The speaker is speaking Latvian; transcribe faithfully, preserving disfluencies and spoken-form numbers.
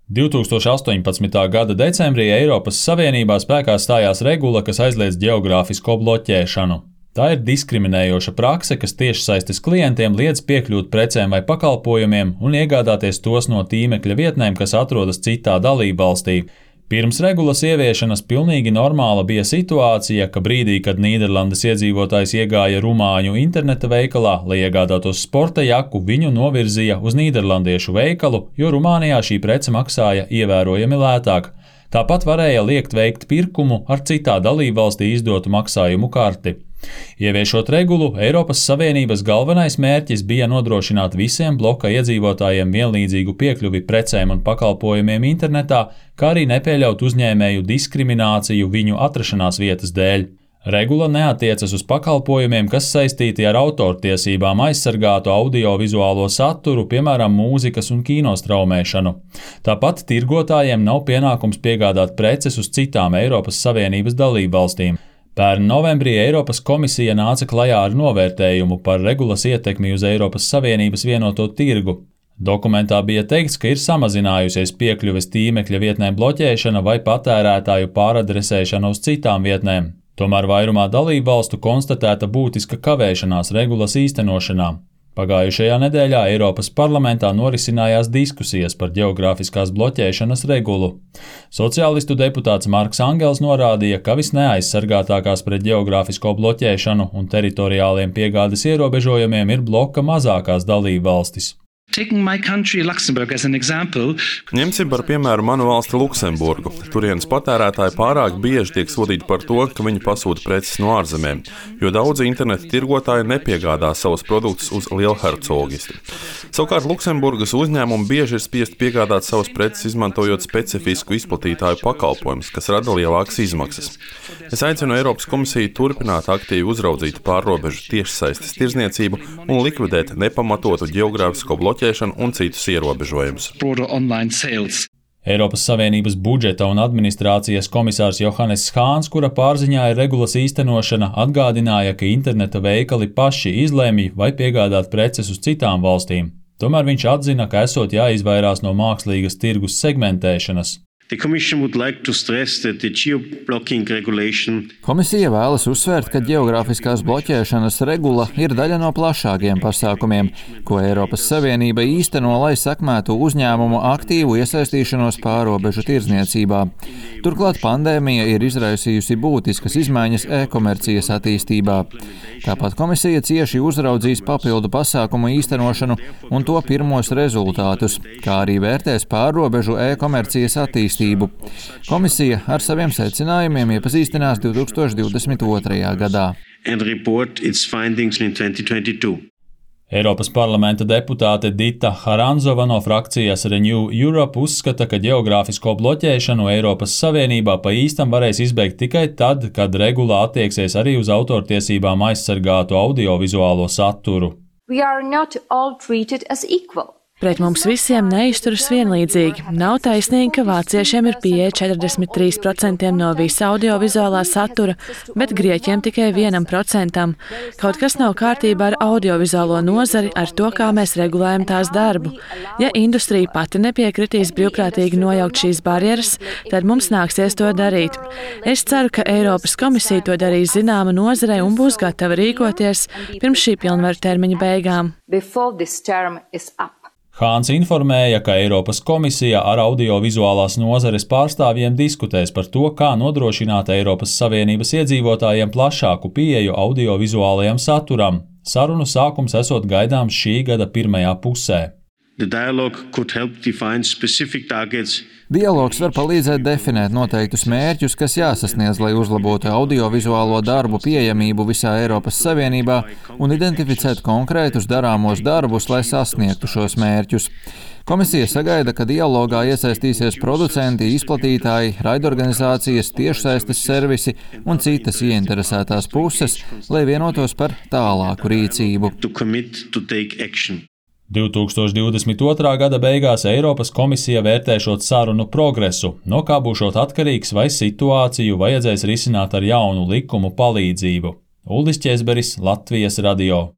divtūkstoš astoņpadsmitā gada decembrī Eiropas Savienībā spēkā stājās regula, kas aizliedz ģeogrāfisko bloķēšanu. Tā ir diskriminējoša prakse, kas tiešsaistes klientiem liedz piekļūt precēm vai pakalpojumiem un iegādāties tos no tīmekļa vietnēm, kas atrodas citā dalībvalstī. Pirms regulas ieviešanas pilnīgi normāla bija situācija, ka brīdī, kad Nīderlandes iedzīvotājs iegāja rumāņu interneta veikalā, lai iegādātos sporta jaku, viņu novirzīja uz nīderlandiešu veikalu, jo Rumānijā šī prece maksāja ievērojami lētāk. Tāpat varēja liekt veikt pirkumu ar citā dalībvalstī izdotu maksājumu karti. Ieviešot regulu, Eiropas Savienības galvenais mērķis bija nodrošināt visiem bloka iedzīvotājiem vienlīdzīgu piekļuvi precēm un pakalpojumiem internetā, kā arī nepieļaut uzņēmēju diskrimināciju viņu atrašanās vietas dēļ. Regula neatiecas uz pakalpojumiem, kas saistīti ar autortiesībām aizsargātu audiovizuālo saturu, piemēram, mūzikas un kinostraumēšanu. Tāpat tirgotājiem nav pienākums piegādāt preces uz citām Eiropas Savienības dalībvalstīm. Pērn novembrī Eiropas komisija nāca klajā ar novērtējumu par regulas ietekmi uz Eiropas Savienības vienoto tirgu. Dokumentā bija teikts, ka ir samazinājusies piekļuves tīmekļa vietnēm bloķēšana vai patērētāju pāradresēšana uz citām vietnēm. Tomēr vairumā dalībvalstu konstatēta būtiska kavēšanās regulas īstenošanā. Pagājušajā nedēļā Eiropas parlamentā norisinājās diskusijas par ģeogrāfiskās bloķēšanas regulu. Sociālistu deputāts Marks Angels norādīja, ka visneaizsargātākās pret ģeogrāfisko bloķēšanu un teritoriāliem piegādes ierobežojumiem ir bloka mazākās dalībvalstis. Ņemsim par piemēru manu valsti Luksemburgu. Turienes patērētāji pārāk bieži tiek sodīti par to, ka viņi pasūta preces no ārzemēm, jo daudzi interneta tirgotāji nepiegādā savus produktus uz Lielhercogisti. Savukārt Luksemburgas uzņēmumi bieži ir spiesti piegādāt savus preces, izmantojot specifisku izplatītāju pakalpojumus, kas rada lielākas izmaksas. Es aicinu Eiropas komisiju turpināt aktīvi uzraudzīt pārrobežu tiešsaistes tirdzniecību un likvidēt nepamatotu ģeogrāfisko bloķēšanu un citus ierobežojumus. Eiropas Savienības budžeta un administrācijas komisārs Johannes Hāns, kura pārziņā ir regulas īstenošana, atgādināja, ka interneta veikali paši izlēmj, vai piegādāt preces uz citām valstīm. Tomēr viņš atzina, ka esot jāizvairās no mākslīgas tirgus segmentēšanas. Komisija vēlas uzsvērt, ka ģeogrāfiskās bloķēšanas regula ir daļa no plašākiem pasākumiem, ko Eiropas Savienība īsteno, lai sekmētu uzņēmumu aktīvu iesaistīšanos pārrobežu tirdzniecībā. Turklāt pandēmija ir izraisījusi būtiskas izmaiņas e-komercijas attīstībā. Tāpat komisija cieši uzraudzīs papildu pasākumu īstenošanu un to pirmos rezultātus, kā arī vērtēs pārrobežu e-komercijas attīstību. Komisija ar saviem secinājumiem iepazīstinās divtūkstoš divdesmit otrajā gadā. Eiropas parlamenta deputāte Dita Haranzova no frakcijas Renew Europe uzskata, ka ģeogrāfisko bloķēšanu Eiropas Savienībā pa īstam varēs izbeigt tikai tad, kad regula attieksies arī uz autortiesībām aizsargātu audiovizuālo saturu. We are not all treated as equal. Pret mums visiem neizturas vienlīdzīgi. Nav taisnīgi, ka vāciešiem ir pieeja četrdesmit trīs procenti no visa audiovizuālā satura, bet grieķiem tikai viens procents. Kaut kas nav kārtībā ar audiovizuālo nozari, ar to, kā mēs regulējam tās darbu. Ja industrija pati nepiekritīs brīvprātīgi nojaukt šīs barjeras, tad mums nāksies to darīt. Es ceru, ka Eiropas komisija to darīs zināma nozarei un būs gatava rīkoties pirms šī pilnvaru termiņa beigām. Hāns informēja, ka Eiropas komisija ar audiovizuālās nozares pārstāvjiem diskutēs par to, kā nodrošināt Eiropas Savienības iedzīvotājiem plašāku pieeju audiovizuālajam saturam. Sarunu sākums esot gaidāms šī gada pirmajā pusē. Dialogs var palīdzēt definēt noteiktus mērķus, kas jāsasniedz, lai uzlabotu audiovizuālo darbu pieejamību visā Eiropas Savienībā un identificēt konkrētus darāmos darbus, lai sasniegtu šos mērķus. Komisija sagaida, ka dialogā iesaistīsies producenti, izplatītāji, raidorganizācijas, tiešsaistes servisi un citas ieinteresētās puses, lai vienotos par tālāku rīcību. divtūkstoš divdesmit otrā gada beigās Eiropas komisija vērtēšot sarunu progresu, no kā būšot atkarīgs, vai situāciju vajadzēs risināt ar jaunu likumu palīdzību. Uldis Ķezberis, Latvijas radio.